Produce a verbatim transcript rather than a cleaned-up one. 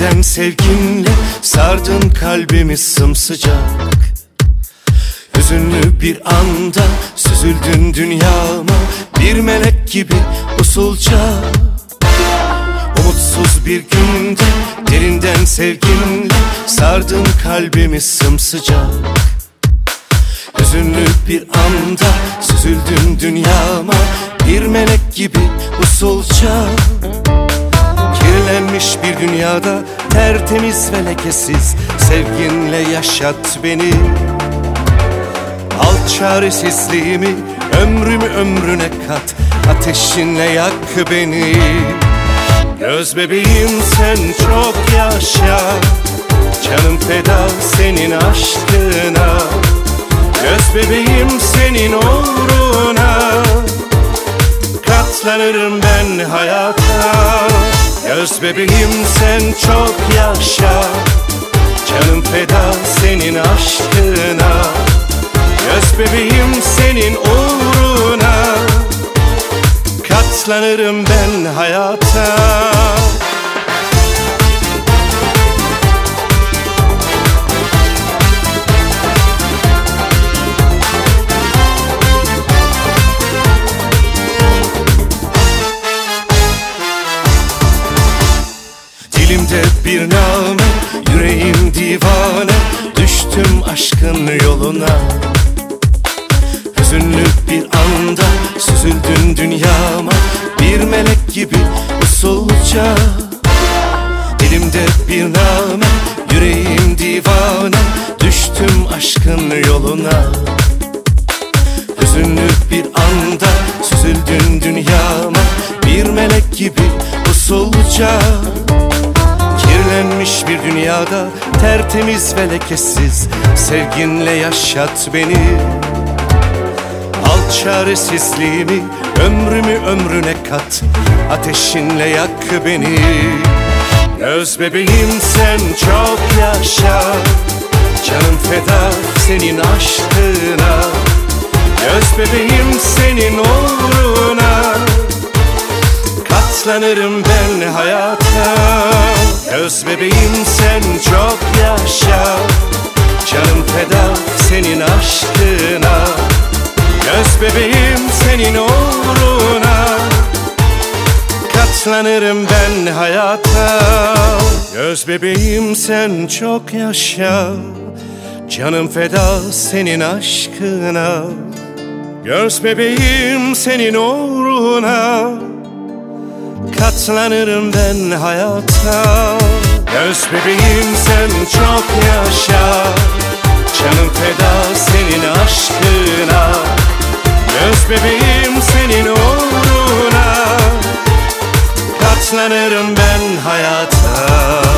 Derinden sevginle sardın kalbimi sımsıcak. Hüzünlü bir anda süzüldün dünyama, bir melek gibi usulca. Umutsuz bir günde derinden sevginle sardın kalbimi sımsıcak. Hüzünlü bir anda süzüldün dünyama, bir melek gibi usulca. Kirlenmiş bir dünyada tertemiz ve lekesiz sevginle yaşat beni. Al çaresizliğimi, ömrümü ömrüne kat, ateşinle yak beni. Göz bebeğim sen çok yaşa, canım feda senin aşkına. Göz bebeğim senin uğruna, katlanırım ben hayata. Göz bebeğim sen çok yaşa, canım feda senin aşkına. Göz bebeğim senin uğruna, katlanırım ben hayata. Dilimde bir name, yüreğim divane, düştüm aşkın yoluna. Hüzünlü bir anda süzüldün dünyama, bir melek gibi usulca. Dilimde bir name, yüreğim divane, düştüm aşkın yoluna. Hüzünlü bir anda süzüldün dünyama, bir melek gibi usulca. Kirlenmiş bir dünyada tertemiz ve lekesiz sevginle yaşat beni. Al çaresizliğimi, ömrümü ömrüne kat, ateşinle yak beni. Göz bebeğim sen çok yaşa, canım feda senin aşkına. Göz bebeğim senin uğruna, katlanırım ben hayata. Göz bebeğim sen çok yaşa, canım feda senin aşkına. Göz bebeğim senin uğruna, katlanırım ben hayata. Göz bebeğim sen çok yaşa, canım feda senin aşkına. Göz bebeğim senin uğruna, katlanırım ben hayata. Göz bebeğim sen çok yaşa, canım feda senin aşkına. Göz bebeğim senin uğruna, katlanırım ben hayata.